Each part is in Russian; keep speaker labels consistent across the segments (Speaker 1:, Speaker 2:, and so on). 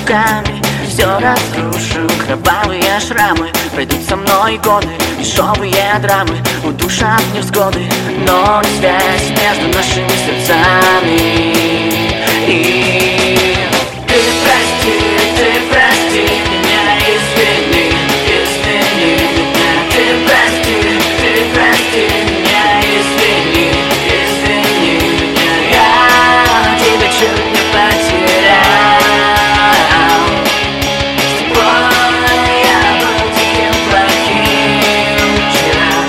Speaker 1: руками все разрушу. Кровавые шрамы пройдут со мной годы, дешевые драмы удушат невзгоды, но связь между нашими сердцами. И ты прости меня, извини меня. Ты прости меня, извини меня. Я тебя чуть не потерял. С тобой я был таким плохим вчера.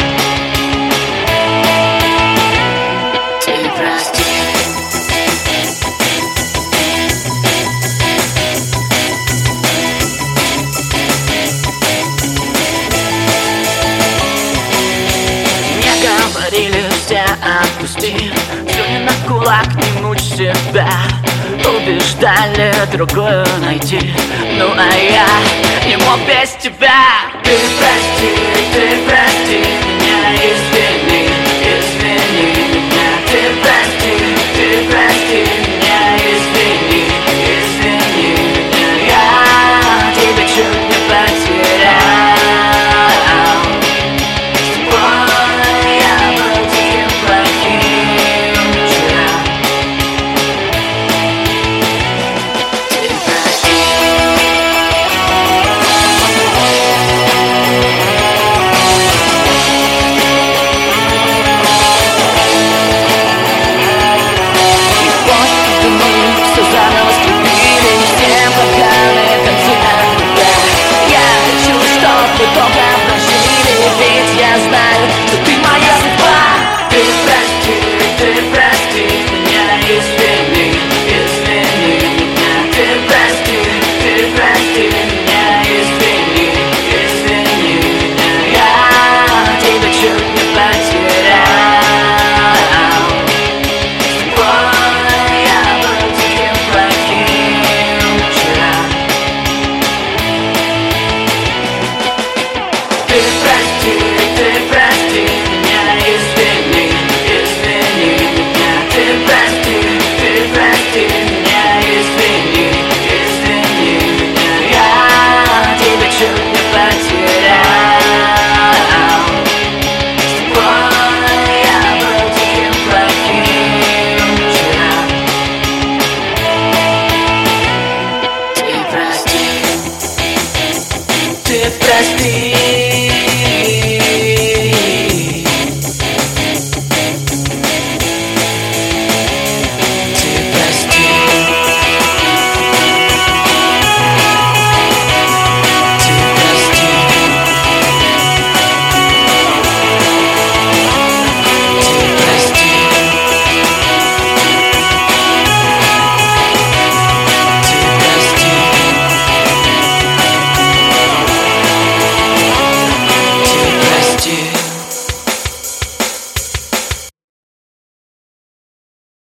Speaker 1: Ты прости. Говорили все, отпусти, слюни на кулак, не мучь себя. Убеждали другую найти, ну а я не мог без тебя. Ты прости